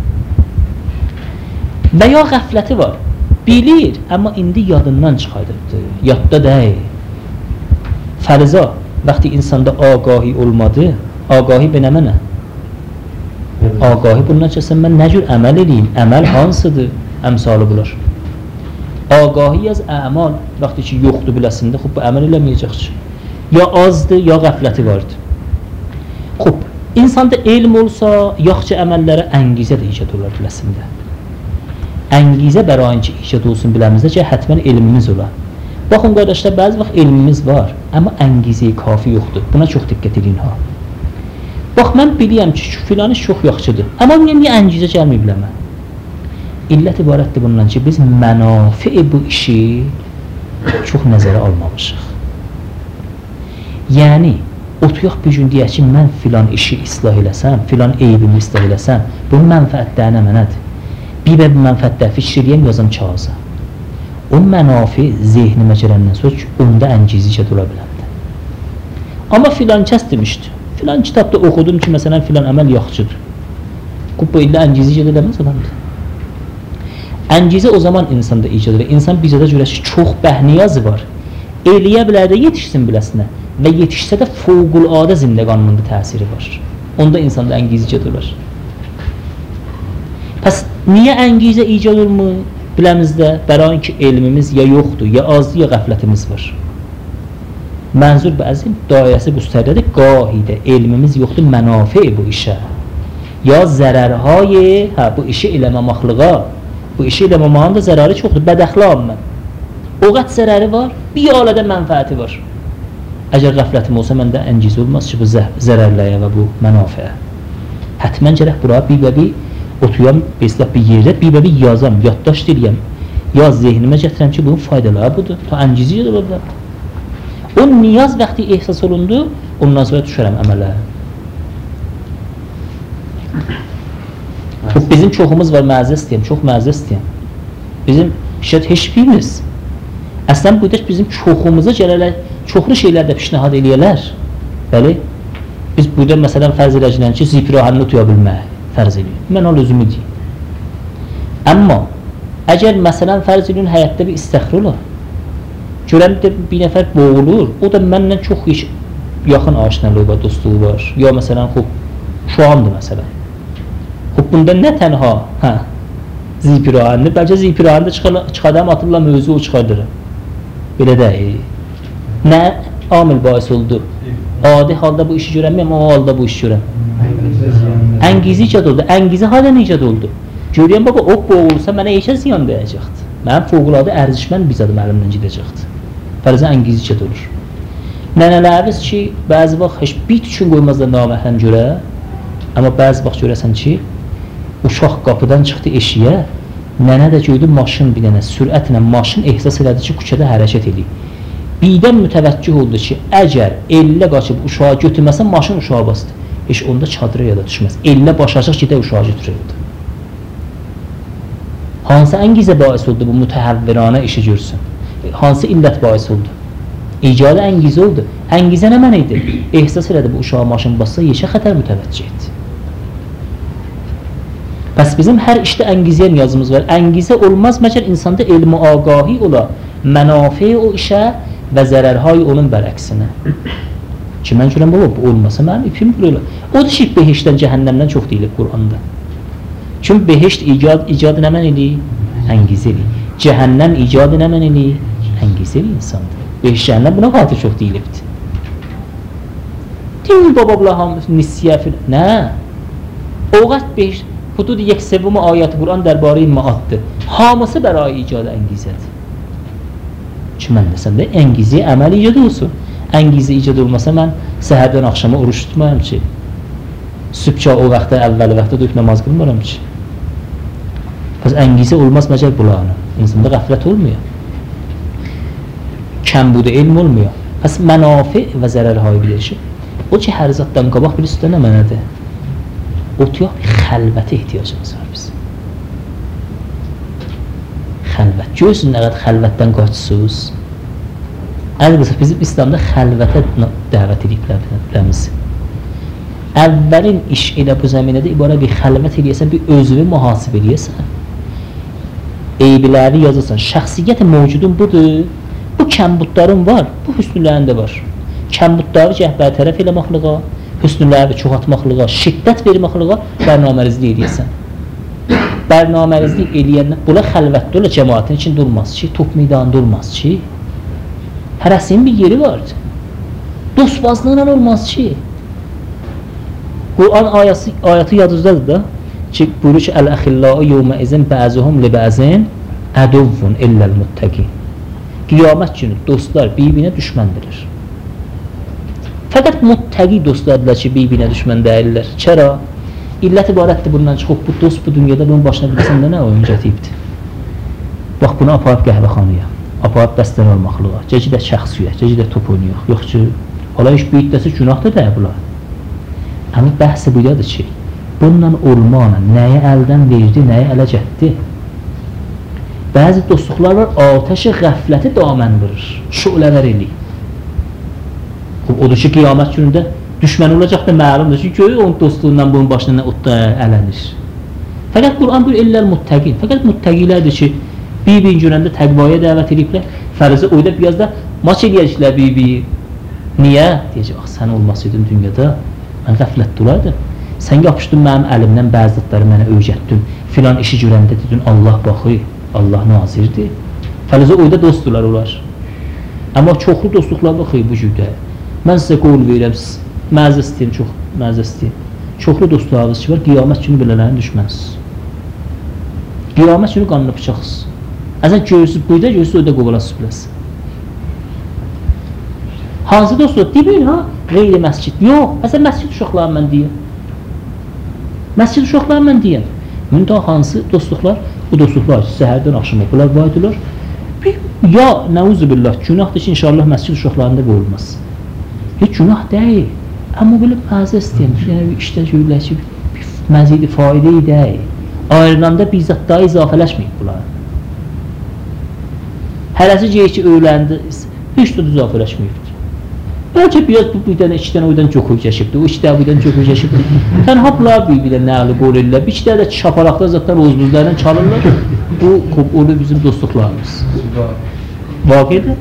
Və ya qəfləti var. Bilir, amma indi yadından çıxardıbdır. Yadda deyil. Fərza, vaxtı insanda ağahi olmadı, ağahi benəmə nə? Ağahi bundan kəsən mən nə cür əməl edeyim? Əməl hansıdır? Əmsalı bular. Ağahi az əmal, vaxtı ki, yoxdur biləsində, xub, bu əməl eləməyəcək ki. Ya azdır, ya qəfləti vardır. Xub, insanda elm olsa, yaxşı əməllərə əngizə də icad olar biləsində. Əngizə bərayin ki, icad olsun biləmizdə ki, hətmən elmimiz olar. Baxın, qardaşlar, bəzi vaxt elmimiz var, amma əngizəyi kafi yoxdur. Buna çox diqqət edin ha. Bax, mən biliyəm ki, filanı çox yaxşıdır, amma niyə əngizə gəlməyib biləmə? İllət ibarətdir bundan ki, biz mənafi bu işi çox nəzərə almamışıq. Yəni, otuyaq bir gün deyək ki, mən filan işi islah eləsəm, filan eybimi islah eləsəm, bunun mənfəətlərinə mənədir. bir bir mənfəətdə fikirləyəm yazım kağıza. O mənafi zehnimə girəndən sonra ki, onda əngizicə dura biləmdi. Amma filan kəs demişdi. Filan kitabda oxudum ki, məsələn, filan əməl yaxşıdır. Bu illə əngizicə ediləməz adamdır. Əngizə o zaman insanda icad edilir. İnsan bizədə görə ki, çox bəhniyazı var. Eləyə bilər də yetişsin biləsinə və yetişsə də fövqüladə zindəqanında təsiri var. Onda insanda əngizicə durur. Pəs, niyə əngizə icad olmur? Biləmizdə, bərain ki, elmimiz ya yoxdur, ya azdır, ya qəflətimiz var. Mənzur bəzi dairəsi qüstərdədir, qahidə elmimiz yoxdur, mənafi bu işə. Ya zərərhay, hə, bu işi eləməmaqlığa, bu işi eləməmağın da zərəri çoxdur, bədəxlam mən. O qət zərəri var, bir alədə mənfəəti var. Əgər qəflətim olsa, məndə əngiz olmaz ki, bu zərərləyə və bu mənafiyə. Hətmən gərək bura bir və bir otuyam, beslət bir yerdə, bir və bir yazam, yaddaş deyirəm. Ya zehnimə gətirəm ki, bunun faydaları budur, ta əngizi də ola bilər. O niyaz vaxtı ehsas olundu, ondan sonra düşərəm əmələ. Bizim çoxumuz var, məzə istəyəm, çox məzə istəyəm. Bizim şəhət heç birimiz. Əslən, bu da bizim çoxumuza gələrlər, çoxlu şeylər də pişnahad eləyələr. Bəli, biz burada məsələn fərz eləcəkən ki, zipirahanını tuya bilmək fərz eləyir. Mən ol özümü deyim. Amma, əgər məsələn fərz eləyən həyatda bir istəxri olar, görəm bir nəfər boğulur, o da məndən çox yaxın aşinalığı var, dostluğu var. Ya məsələn, xub, şuamdır məsələn. Xub, bunda nə tənha, hə, zipirahanını, bəlkə zipirahanını çıxadam, atırlar mövzu o çıxardırım. Belə deyil. Nə amil bahis oldu? Adi halda bu işi görəməyəm, o halda bu işi görəm. Əngizi icad oldu. Əngizi halən icad oldu. Görəyəm, baba, o boğulsa mənə eşə ziyan dəyəcəkdir. Mənim fövqüladə ərzişmən bizadım əlimdən gidəcəkdir. Fərzə əngizi icad olur. Nənələrimiz ki, bəzi vaxt heç bit üçün qoymazlar naməhrəm görə, amma bəzi vaxt görəsən ki, uşaq qapıdan çıxdı eşiyə, nənə də gördü maşın bir dənə, sürətlə maşın ehsas elədi ki, küçədə hərəkət edir. Birdən mütəvəccüh oldu ki, əgər ellə qaçıb uşağı götürməsə, maşın uşağı bastı. Heç onda çadıra ya da düşməz. Ellə başacaq gedə uşağı götürürdü. Hansı əngizə bahis oldu bu mütəhəvvirana işi görsün? Hansı illət bahis oldu? İcadı əngizi oldu. Əngizə nə mənə idi? Ehsas elədi bu uşağı maşın bassa, yeşə xətər mütəvəccüh etdi. Bəs bizim hər işdə əngizə niyazımız var. Əngizə olmaz məgər insanda elmi ağahi ola, mənafi o işə və zərərhay onun bərəksinə. Ki, mən görəm, baba, bu olmasa mənim ipim qırılır. O da ki, behişdən, cəhənnəmdən çox deyilib Qur'anda. Çünki behişt icad, icad nə mən eləyir? Əngiz eləyir. Cəhənnəm icad nə mən eləyir? Əngiz eləyir insandır. Behişt cəhənnəm buna xatır çox deyilibdir. Deyil, baba, bula hamısı nisiyyə filan. Nə? Oğat behişt, hudud یک سوم آیات قرآن درباره معادdır. Hamısı برای ایجاد انگیزədir. Ki mən desəm də əngizi əməl icad olsun. Əngizi icad olmasa mən səhərdən axşama oruç tutmayam ki. Sübhça o vaxtda, əvvəli vaxtda döyüb namaz qılmıram ki. Pəs əngizi olmaz məcəl bulanı. İnsanda qəflət olmuyor. Kəmbuda elm olmuyor. Pəs mənafi və zərərhay bilir ki. O ki hər zatdan qabaq bir üstə nə mənədir? Otuya bir xəlvətə ehtiyacımız var biz. Xəlvət. Görürsün nə qədər xəlvətdən qaçsız. Əlbəttə bizim İslamda xəlvətə dəvət ediblər biləmiz. Əvvəlin iş elə bu zəminədə ibarə bir xəlvət eləyəsən, bir özünü mühasib eləyəsən. Eybiləri yazırsan, şəxsiyyət mövcudun budur. Bu kəmbudların var, bu hüsnülərində var. Kəmbudları gəh bərtərəf eləməklığa, hüsnüləri çoxatmaqlığa, şiddət verməklığa bərnamərizlik eləyəsən. Bərnamərizlik eləyəndən, bula xəlvətdə ola cəmaətin için durmaz ki, top meydanında olmaz ki. Hərəsinin bir yeri vardır. Dostbazlığına olmaz ki. Quran ayəsi, ayəti yadınızdadır da ki, buyurur ki, Əl-əxilləu yevmə izin bəzuhum li bəzin əduvvun illəl muttəqin. Qiyamət günü dostlar bir-birinə düşməndirir. Fəqət muttəqi dostlardırlar ki, bir-birinə düşmən deyirlər. Kəra, illət ibarətdir bundan çıxıb, bu dost bu dünyada bunun başına bilirsən də nə oyun gətibdir. Bax, bunu aparıb qəhvəxanıya, aparıb bəstən olmaqlığa, gecidə şəxs yuyək, gecidə top oynayaq. Yox ki, ola iş büyütləsi günah da dəyə bunlar. Amma bəhsi budadır ki, bununla olmaqla nəyə əldən verdi, nəyə ələ getdi? Bəzi dostluqlar var, ateşi qəfləti damən vurur, şulələr eləyir. Odur ki, qiyamət günündə düşmən olacaq da məlumdur ki, göğü onun dostluğundan bunun başına ələnir. Fəqət Qur'an bir illəl muttəqin, fəqət muttəqilərdir ki, bir-birin görəndə təqvaya dəvət ediblər, fərzi oyda biraz da maç eləyəcəklər bir-bir. Niyə? Deyəcək, ax, sən olmasaydın dünyada, mən qəflətdə olardım. Sən yapışdın mənim əlimdən bəzi zətləri mənə öyrətdin, filan işi görəndə dedin, Allah baxır, Allah nazirdir. Fərzi oyda dostdular olar. Amma çoxlu dostluqlar baxır bu cürdə. Mən sizə qol verirəm, məzə istəyim, çox məzə istəyim. Çoxlu dostlarınız ki var, qiyamət günü belələrini düşmənsiniz. Qiyamət günü qanını bıçaqsınız. Əzən görürsünüz, buyda görürsünüz, ödə qovalasınız biləsin. Hansı dostluq? Deyin, ha? Qeyri məscid. Yox, əzən məscid uşaqları mən deyəm. Məscid uşaqları mən deyəm. Müntə hansı dostluqlar? Bu dostluqlar səhərdən axşama bunlar vaydılar. Ya, nəuzubillah, günahdır ki, inşallah məscid uşaqlarında qoyulmaz. Heç günah deyil. Amma belə məzə istəyəm, yəni işdə görülər ki, məzidi faidə deyil. Ayrılanda bizzat daha izafələşməyib bunlar. Hələsi deyir ki, öyrəndi, heç də izafələşməyibdir. Bəlkə biraz bu bir dənə, iki dənə oydan çoxuy yaşıbdır, o iki dənə oydan çoxuy yaşıbdır. Tənha bunlar bir-birə nəqli qol edirlər, bir iki dənə də şapalaqlar zatlar rozbuzlarla çalırlar. Bu, onu bizim dostluqlarımız. Vaqidir.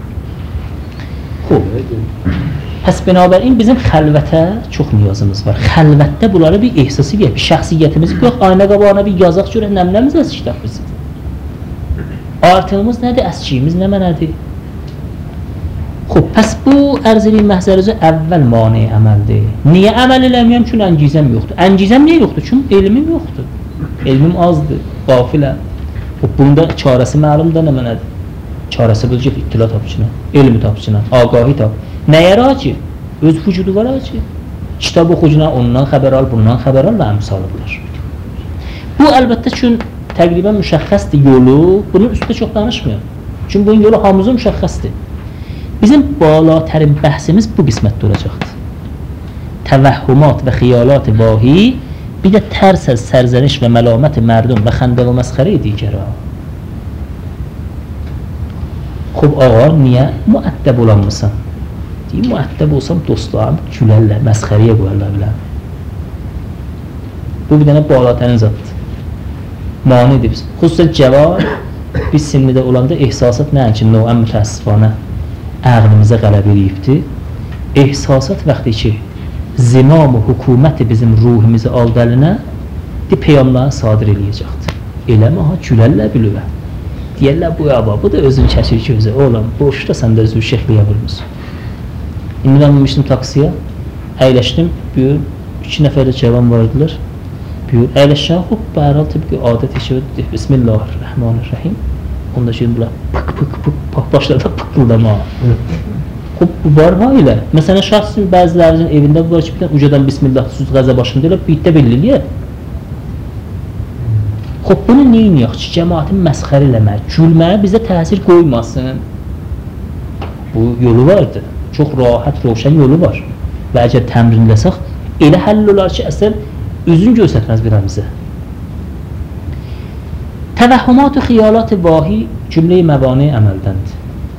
Xob. Pəs binabərin bizim xəlvətə çox niyazımız var. Xəlvətdə bunları bir ehsas edək, bir şəxsiyyətimizi yox, aynə qabağına bir yazaq görək, nəmləmiz əskidək bizim. Artığımız nədir, əskiyimiz nə mənədir? Xob, pəs bu ərzəli məhzərici əvvəl mani əməldir. Niyə əməl eləməyəm? Çünki əngizəm yoxdur. Əngizəm niyə yoxdur? Çünki elmim yoxdur. Elmim azdır, qafiləm. Bunda çarəsi məlumdur nə mənədir? Çarəsi bölgət ittila tapıcına, elmi tapıcına, ağahi tap. Nəyə racib? Öz vücudu var racib. Kitab oxucuna ondan xəbər al, bundan xəbər al və əmsalıblar. Bu əlbəttə üçün təqribən müşəxxəsdir yolu. Bunun üstündə çox danışmıyorum. Çünki bunun yolu hamımızın müşəxxəsdir. Bizim balatərin bəhsimiz bu qismətdə olacaqdır. Təvəhhumat və xiyalat-ı vahi, bir də tərs az sərzəniş və məlamət-i mərdum və xəndə və məsxərə-i digərə. Xob, ağa, niyə müəddəb olanmısan? Deyim, müəddəb olsam dostlarım gülərlər, məsxəriyə qoyarlar biləm. Bu bir dənə balatərin zaddır. Mani edir. Xüsusən cəvar, biz sinnidə olanda ehsasat nəyin ki, noən mütəəssifanə əqlimizə qələb eləyibdir. Ehsasat vaxtı ki, zimam-ı hökuməti bizim ruhimizi aldı əlinə, de peyamlarını sadir eləyəcəkdir. Eləmə, ha, gülərlər bilüvə. Deyərlər, bu yaba, bu da özün çəkir ki, özü, oğlan, boşda sən də özü şəkliyə vurmuşsun. İndi mən bilmişdim taksiyə, əyləşdim, buyur, iki nəfər də cavan vardılar, buyur, əyləşən, xub, bəhəral təbii adət eşəvədir, Bismillahirrahmanirrahim. Onda ki, bunlar pık pık pık, başlarda pıkıldama. Xub, bu var ha ilə. Məsələn, şahsın bəzilərimizin evində bu var ki, bir tən ucadan Bismillah, süz qəzə başında elə bitdə belirliyə. Xub, bunu neyin yox ki, cəmaatın məsxər eləmək, gülməyə bizə təsir qoymasın. Bu yolu vardır. Çox rahat, roşən yolu var. Və əgər təmrinləsək, elə həll olar ki, əslən, üzün göstərməz biramizə. Təvəhhumat-ı xiyalat-ı vahi cümlə-i məbani əməldəndir.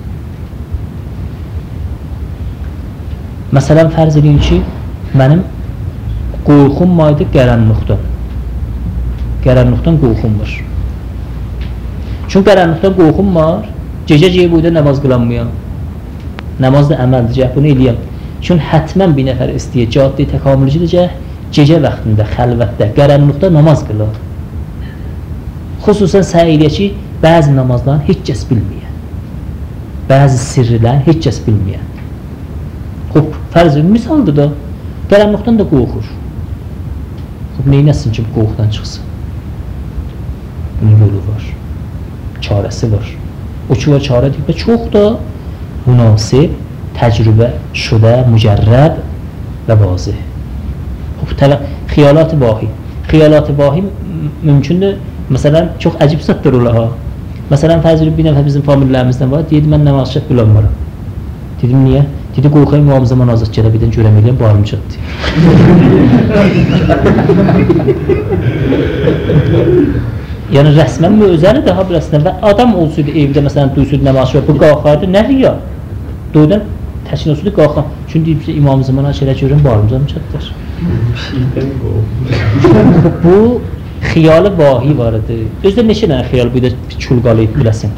Məsələn, fərz edin ki, mənim qorxum maydı qərənluqdan. Qərənluqdan qorxum var. Çünki qərənluqdan qorxum var, gecə-gecə boyda nəmaz qılanmayam. Nəmaz da əməldir, bunu eləyəm. Çünki hətmən bir nəfər istəyir, caddi təkamülcüdür, gecə vaxtında, xəlvətdə, qərənluqda namaz qılır. Xüsusən səy eləyək ki, bəzi namazların heç kəs bilməyən, bəzi sirrilərin heç kəs bilməyən. Xob, fərz misaldır da, qərənluqdan da qorxur. Xob, neynəsin ki, bu qorxudan çıxsın? Bunun yolu var, çarəsi var. O ki var çarə deyib, çox da münasib, təcrübə şudə, mücərrəb və vazih. Xiyalat-ı vahi. Xiyalat-ı vahi mümkündür. Məsələn, çox əcib zətdir ola ha. Məsələn, fəzir bir nəfər bizim famililərimizdən var, deyirdi, mən nəmazşət bilən varam. Dedim, niyə? Dedi qorxayım imam zaman azad gələ birdən görəm eləyəm barım çatdı. Yəni rəsmən möcəzədir ha birəsindən və adam olsaydı evdə məsələn duysaydı namaz və bu qalxardı nə riya? Doydan təşkil olsaydı qalxan. Çünki bizə imam zaman şeylə görəm barımıza mı çatdır? Bu xiyal-ı vahi var idi. Özdə neçə dənə xiyal bu da çulqalı idi biləsən.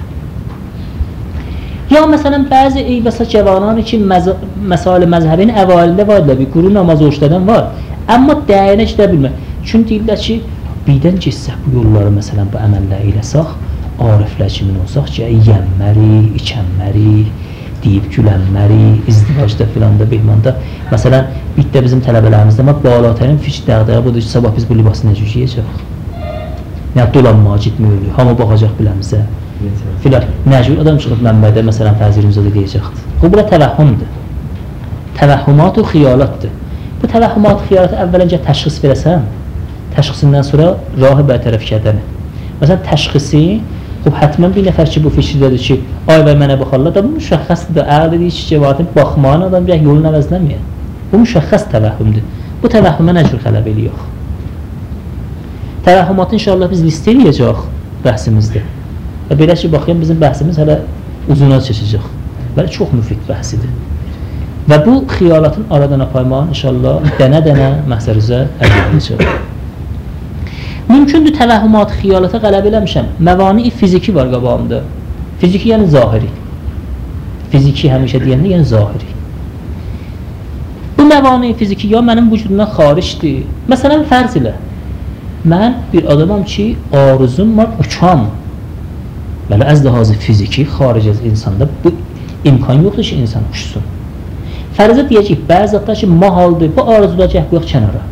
Ya məsələn bəzi eybəsə cavanlar üçün məsail məzhəbin əvalində var da bir quru namaz oruçladan var. Amma dəyinə gedə bilmir. Çünki deyirlər ki, birdən geçsək bu yolları məsələn bu əməlləri eləsək, ariflər kimin olsaq ki, yənmərik, içənmərik, deyib gülənmərik, izdivacda filan da behmanda. Məsələn, bir də bizim tələbələrimizdə var, balatərin fikir dəğdəyə budur ki, sabah biz bu libası necə yiyəcək? Yəni, dolanmağa gitməyik, hamı baxacaq biləmizə. Filan, nəcür adam çıxıb mənbədə, məsələn, fəzirimizə də deyəcəkdir. Bu, bura təvəhhümdür. Təvəhhümat və xiyalatdır. Bu təvəhhümat və xiyalatı əvvələncə təşxis verəsən, təşxisindən sonra rahı bərtərəf kədəni. Məsələn, təşxisi, xub, hətmən bir nəfər ki, bu fikirdədir ki, ay və mənə baxarlar da, bu müşəxxəsdir də, əql edir ki, cevadın baxmağın adam bir yolun əvəzləməyən. Bu müşəxxəs təvəhhümdür. Bu təvəhhümə nə cür xələb eləyək? Təvəhhümatı inşallah biz listə eləyəcək bəhsimizdə. Və belə ki, baxayım, bizim bəhsimiz hələ uzuna çəkəcək. Bəli, çox müfid bəhsidir. Və bu xiyalatın aradan aparmağın inşallah dənə-dənə məhsərizə əldə edəcək. Mümkündür təvəhhümat xiyalata qələb eləmişəm. Məvani fiziki var qabağımda. Fiziki yəni zahiri. Fiziki həmişə deyəndə yəni zahiri. Bu məvani fiziki ya mənim vücudumdan xaricdir. Məsələn, fərz ilə. Mən bir adamam ki, arzum var, uçam. Bəli, əz ləhazı fiziki, xaric az insanda bu imkan yoxdur ki, insan uçsun. Fərzə deyəcək, bəzi zatlar ki, mahaldır, bu arzular gəh qoyaq kənara.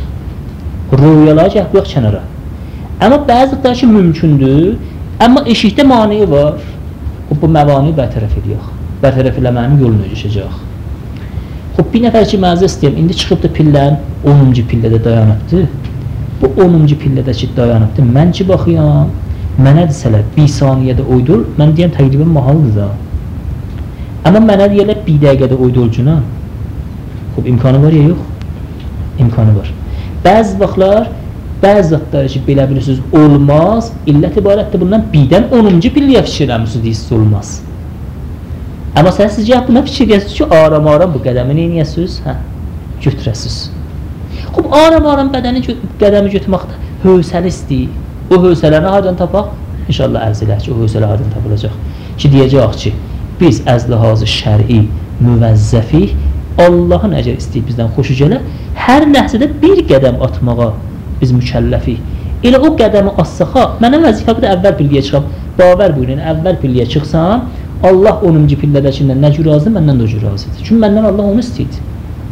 Rüyalar gəh qoyaq kənara. Amma bəzi zatlar ki, mümkündür, amma eşikdə maniyi var. Bu məvani bərtərəf edəyək. Bərtərəf eləmənin yolunu düşəcək. Xub, bir nəfər ki, mənzə istəyəm, indi çıxıb da pillərin onuncu pillədə dayanıbdır. Bu onuncu pillədə ki, dayanıbdır. Mən ki, baxıyam, mənə desələr, bir saniyədə uydur, mən deyəm, təqribən mahaldır da. Amma mənə deyərlər, bir dəqiqədə uydurcuna. Xub, imkanı var ya, yox? İmkanı var. Bəzi vaxtlar, bəzi zatları ki, belə bilirsiniz, olmaz, illət ibarətdir bundan birdən onuncu pilləyə fikir eləmişsiniz, deyirsiniz, olmaz. Amma sən siz gəlib buna fikir gəlsiniz ki, aram-aram bu qədəmi neyniyəsiniz? Hə, götürəsiniz. Xub, aram-aram qədəmi götürməkdə hövsəli istəyir. O hövsələni hardan tapaq? İnşallah ərz elək ki, o hövsələ hardan tapılacaq. Ki, deyəcək ki, biz əz ləhazı şəri müvəzzəfi Allahın əgər istəyib bizdən xoşu gələ, hər ləhzədə bir qədəm atmağa biz mükəlləfi. Elə o qədəmi atsaxa, mənə vəzifə bu da əvvəl pilliyə çıxam. Bavər buyurun, əvvəl pilliyə çıxsam, Allah onuncu pillədəkindən nə cür razıdır, məndən də o cür razıdır. Çünki məndən Allah onu istəyir.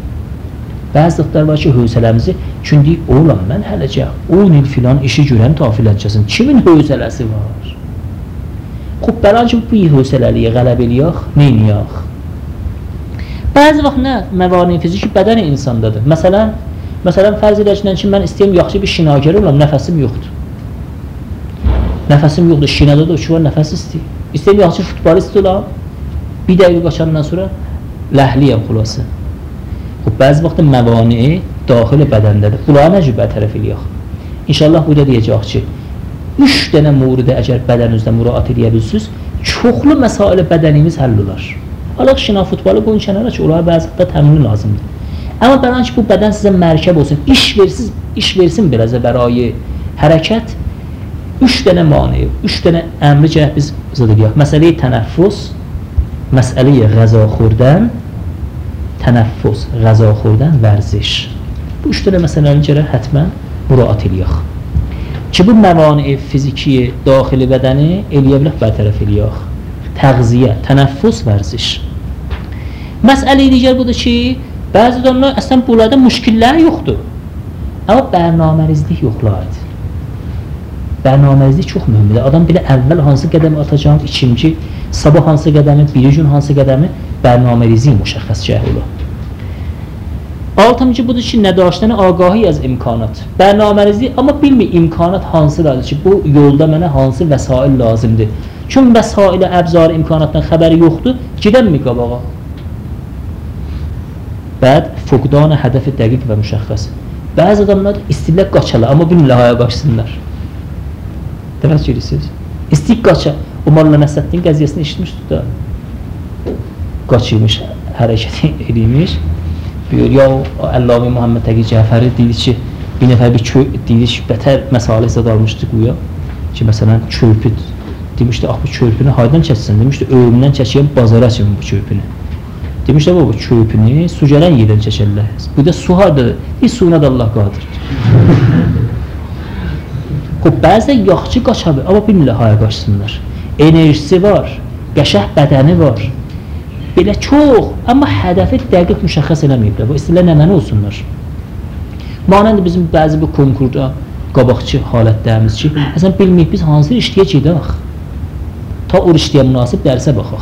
Bəzi zatlar var ki, hövsələmizi, çünki oğlan, mən hələcə on il filan işi görəm tafiləcəsin. Kimin hövsələsi var? Xub, bəlan ki, bu hövsələliyə qələb eləyək, neyniyək? Bəzi vaxt nə? Məvani fiziki bədəni insandadır. Məsələn, məsələn, fərz edəkindən ki, mən istəyəm, yaxşı bir şinagər olam, nəfəsim yoxdur. Nəfəsim yoxdur, şinada da uçu var, nəfəs istəyir. İstəyəm, yaxşı futbolist olam, bir dəqiqə qaçandan sonra ləhliyəm xulası. Bəzi vaxt məvani daxili bədəndədir. Bunları necə bərtərəf eləyək? İnşallah burada deyəcək ki, üç dənə muridə əgər bədəninizdə müraat edə bilirsiniz, çoxlu məsailə bədəniniz həll olar. Alaq şina futbolu qoyun kənara ki, onlara bəzi vaxtda təmini lazımdır. Amma bəlan ki, bu bədən sizə mərkəb olsun, iş versin, iş versin birazə bərayi hərəkət, üç dənə mani, üç dənə əmri cəhət biz zədəliyək. Məsələyi tənəffüs, məsələyi qəzaxurdən, tənəffüs, qəzaxurdən, vərziş. Bu üç dənə məsələlərin gərək hətmən müraat eləyək. Ki, bu məvani fiziki, daxili bədəni eləyə bilək bərtərəf eləyək. Təğziyə, tənəffüs, vərziş. Məsələyi digər budur ki, bəzi adamlar əslən bunlarda müşkillər yoxdur. Amma bərnamərizlik yoxlardır. Bərnamərizlik çox mühümdür. Adam bilə əvvəl hansı qədəmi atacaq, ikinci, sabah hansı qədəmi, bir gün hansı qədəmi bərnamərizlik müşəxəs cəhə olur. Altıncı budur ki, nədaşdan ağahi az imkanat. Bərnamərizlik, amma bilmir imkanat hansılardır ki, bu yolda mənə hansı vəsail lazımdır. Çünki vəsailə, əbzarı, imkanatdan xəbəri yoxdur, gedəmmi qabağa? بعد فقدان هدف دقیق و مشخص. بعضی adamlar istəyirlər qaçalar, amma bilmirlər haya qaçsınlar. Demək istəyirsiniz? İstəyir qaça. Umar Nəsrəddin qəziyyəsini eşitmişdik da. Qaçırmış, hərəkət edilmiş. Buyur, ya Əlləmi Muhammed Təqi Cəfəri deyir ki, bir nəfər bir köy deyir ki, bətər məsalə zad almışdı quya. Ki, məsələn, körpü demişdi, ah bu körpünü haydan çəksin? Demişdi, ölümdən çəkiyən bazara açın bu körpünü. Demişdi, bu körpünü su gələn yerdən çəkərlər. Bu da su hardadır? Bir suyuna da Allah qadir. Xub, bəzən yaxçı qaçadır, amma bilmirlər haya qaçsınlar. Enerjisi var, qəşəh bədəni var. Belə çox, amma hədəfi dəqiq müşəxəs eləməyiblər. Bu istəyirlər nəməni olsunlar. Manəndə bizim bəzi bir konkurda qabaqçı halətlərimiz ki, əsən bilməyib biz hansı işləyə gedək? Ta o işləyə münasib dərsə baxaq.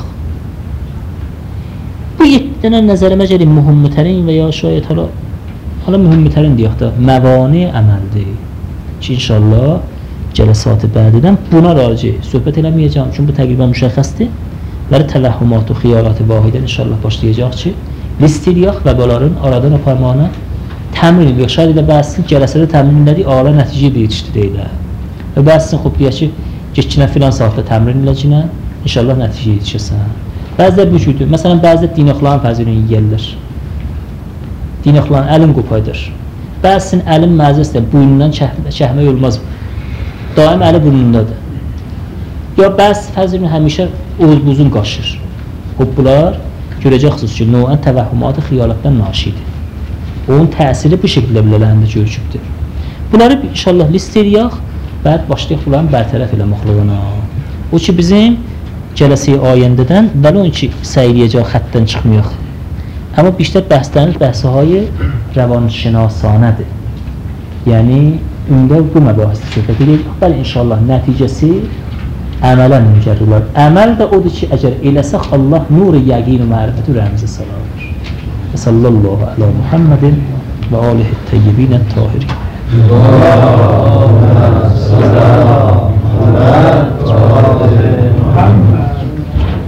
Bu yeddi dənə nəzərimə gəlin mühümmətərin və ya şayət hala, hala mühümmətərin deyək də, məvani əməldir. Ki, inşallah, cələsatı bədidən buna raci söhbət eləməyəcəm. Çünki bu təqribən müşəxəsdir. Və tələhhumat-ı xiyalat-ı vahidən inşallah başlayacaq ki, listiriyaq və bunların aradan aparmağına təmin edilir. Şayət elə bəzisin cələsədə təmin edilir, alə nəticə yetişdir deyilər. Və bəzisin xub deyək ki, geçkinə filan saatda təmin edilir, inşallah nəticə yetişirsən. Bəzilər bu cüdür. Məsələn, bəzilər dinəxların fəzilini yiyərlər. Dinəxların əlin qopaydır. Bəzisin əlin məzəsdir, burnundan çəhmək olmaz. Daim əli burnundadır. Ya bəzi fəzilini həmişə oğuz-buzun qaşır. O, bunlar görəcəksiniz ki, növən təvəhhumat-ı xiyalətdən naşidir. Onun təsiri bu şəkildə bilələrində görüşübdür. Bunları inşallah list eləyək və başlayaq bunların bərtərəf eləməxlığına. O ki, bizim cələsi ayəndədən bəlon ki, səyləyəcək xəttdən çıxmayaq. Amma biştər bəhslərimiz bəhsəhayı rəvanşinasanədir. Yəni, ündə bu məbahisi söhbət edək. Bəli, inşallah nəticəsi əmələ müncər olar. Əməl də odur ki, əgər eləsək Allah nur-i yəqin və mərifət ürəyimizə saladır. Və sallallahu alə Muhammedin və alihi təyyibinə tahirin.